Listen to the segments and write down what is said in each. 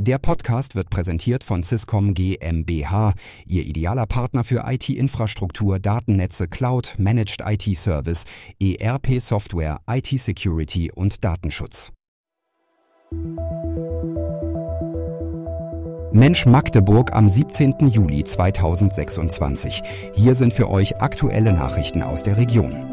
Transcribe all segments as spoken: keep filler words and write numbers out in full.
Der Podcast wird präsentiert von Swisscom GmbH, Ihr idealer Partner für I T-Infrastruktur, Datennetze, Cloud, Managed I T-Service, E R P-Software, I T-Security und Datenschutz. Mensch Magdeburg am siebzehnten Juli zweitausendsechsundzwanzig. Hier sind für euch aktuelle Nachrichten aus der Region.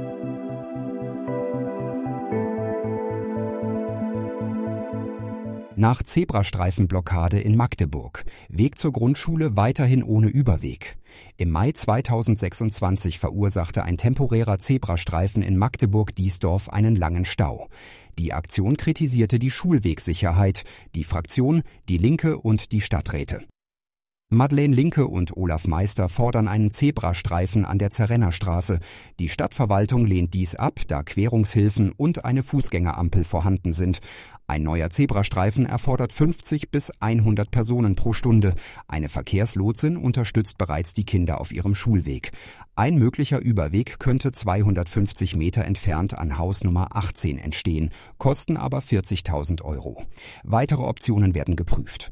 Nach Zebrastreifenblockade in Magdeburg. Weg zur Grundschule weiterhin ohne Überweg. Im Mai zweitausendsechsundzwanzig verursachte ein temporärer Zebrastreifen in Magdeburg-Diesdorf einen langen Stau. Die Aktion kritisierte die Schulwegsicherheit, die Fraktion, die Linke und die Stadträte. Madeleine Linke und Olaf Meister fordern einen Zebrastreifen an der Zerrennerstraße. Die Stadtverwaltung lehnt dies ab, da Querungshilfen und eine Fußgängerampel vorhanden sind. Ein neuer Zebrastreifen erfordert fünfzig bis hundert Personen pro Stunde. Eine Verkehrslotsin unterstützt bereits die Kinder auf ihrem Schulweg. Ein möglicher Überweg könnte zweihundertfünfzig Meter entfernt an Haus Nummer achtzehn entstehen, kosten aber vierzigtausend Euro. Weitere Optionen werden geprüft.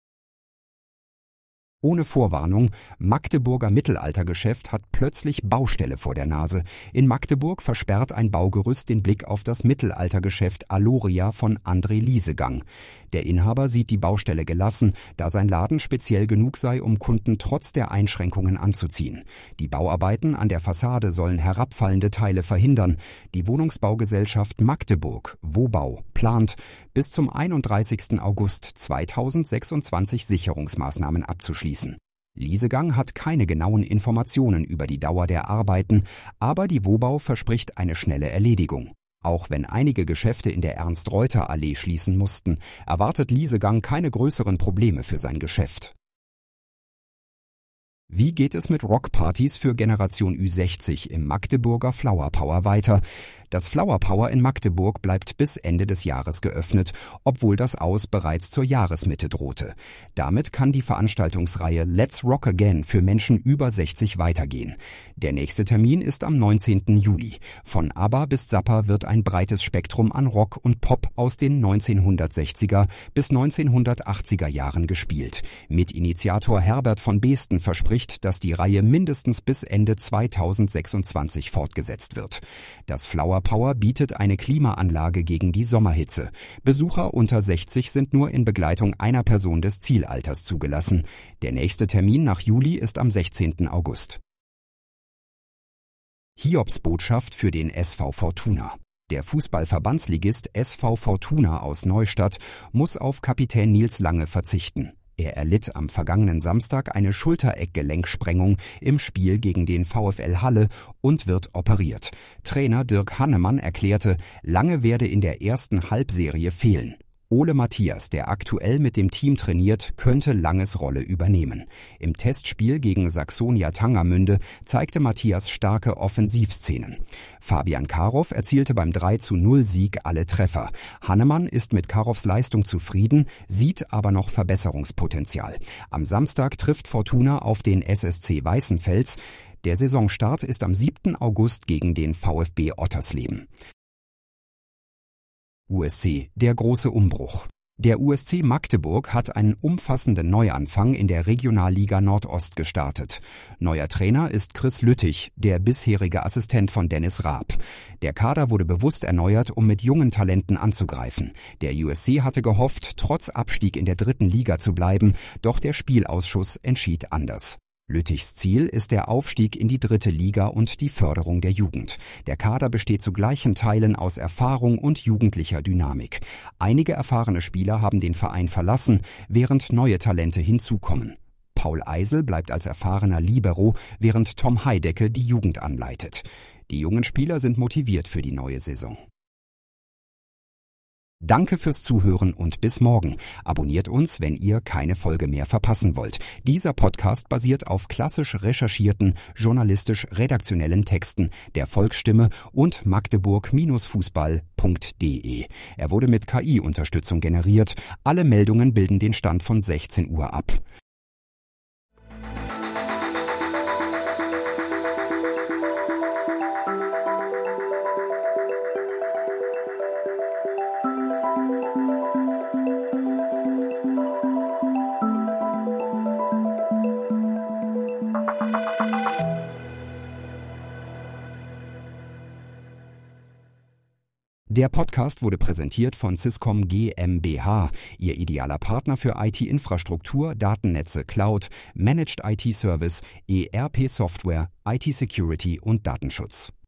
Ohne Vorwarnung, Magdeburger Mittelaltergeschäft hat plötzlich Baustelle vor der Nase. In Magdeburg versperrt ein Baugerüst den Blick auf das Mittelaltergeschäft Aloria von André Liesegang. Der Inhaber sieht die Baustelle gelassen, da sein Laden speziell genug sei, um Kunden trotz der Einschränkungen anzuziehen. Die Bauarbeiten an der Fassade sollen herabfallende Teile verhindern. Die Wohnungsbaugesellschaft Magdeburg, WOBAU, plant, bis zum einunddreißigsten August zweitausendsechsundzwanzig Sicherungsmaßnahmen abzuschließen. Liesegang hat keine genauen Informationen über die Dauer der Arbeiten, aber die WOBAU verspricht eine schnelle Erledigung. Auch wenn einige Geschäfte in der Ernst-Reuter-Allee schließen mussten, erwartet Liesegang keine größeren Probleme für sein Geschäft. Wie geht es mit Rockpartys für Generation Ü sechzig im Magdeburger Flower Power weiter? Das Flower Power in Magdeburg bleibt bis Ende des Jahres geöffnet, obwohl das Aus bereits zur Jahresmitte drohte. Damit kann die Veranstaltungsreihe Let's Rock Again für Menschen über sechzig weitergehen. Der nächste Termin ist am neunzehnten Juli. Von ABBA bis Zappa wird ein breites Spektrum an Rock und Pop aus den neunzehnhundertsechziger bis neunzehnhundertachtziger Jahren gespielt. Mitinitiator Herbert von Beesten verspricht, dass die Reihe mindestens bis Ende zweitausendsechsundzwanzig fortgesetzt wird. Das Flower Power bietet eine Klimaanlage gegen die Sommerhitze. Besucher unter sechzig sind nur in Begleitung einer Person des Zielalters zugelassen. Der nächste Termin nach Juli ist am sechzehnten August. Hiobsbotschaft für den S V Fortuna. Der Fußballverbandsligist S V Fortuna aus Neustadt muss auf Kapitän Nils Lange verzichten. Er erlitt am vergangenen Samstag eine Schultereckgelenksprengung im Spiel gegen den VfL Halle und wird operiert. Trainer Dirk Hannemann erklärte, Lange werde in der ersten Halbserie fehlen. Ole Matthias, der aktuell mit dem Team trainiert, könnte Langes Rolle übernehmen. Im Testspiel gegen Saxonia Tangermünde zeigte Matthias starke Offensivszenen. Fabian Karow erzielte beim drei zu null Sieg alle Treffer. Hannemann ist mit Karows Leistung zufrieden, sieht aber noch Verbesserungspotenzial. Am Samstag trifft Fortuna auf den S S C Weißenfels. Der Saisonstart ist am siebten August gegen den VfB Ottersleben. U S C, der große Umbruch. Der U S C Magdeburg hat einen umfassenden Neuanfang in der Regionalliga Nordost gestartet. Neuer Trainer ist Chris Lüttich, der bisherige Assistent von Dennis Raab. Der Kader wurde bewusst erneuert, um mit jungen Talenten anzugreifen. Der U S C hatte gehofft, trotz Abstieg in der dritten Liga zu bleiben, doch der Spielausschuss entschied anders. Lüttichs Ziel ist der Aufstieg in die dritte Liga und die Förderung der Jugend. Der Kader besteht zu gleichen Teilen aus Erfahrung und jugendlicher Dynamik. Einige erfahrene Spieler haben den Verein verlassen, während neue Talente hinzukommen. Paul Eisel bleibt als erfahrener Libero, während Tom Heidecke die Jugend anleitet. Die jungen Spieler sind motiviert für die neue Saison. Danke fürs Zuhören und bis morgen. Abonniert uns, wenn ihr keine Folge mehr verpassen wollt. Dieser Podcast basiert auf klassisch recherchierten, journalistisch-redaktionellen Texten der Volksstimme und magdeburg Fußball punkt de. Er wurde mit K I-Unterstützung generiert. Alle Meldungen bilden den Stand von sechzehn Uhr ab. Der Podcast wurde präsentiert von Swisscom GmbH, Ihr idealer Partner für I T-Infrastruktur, Datennetze, Cloud, Managed I T-Service, E R P-Software, I T-Security und Datenschutz.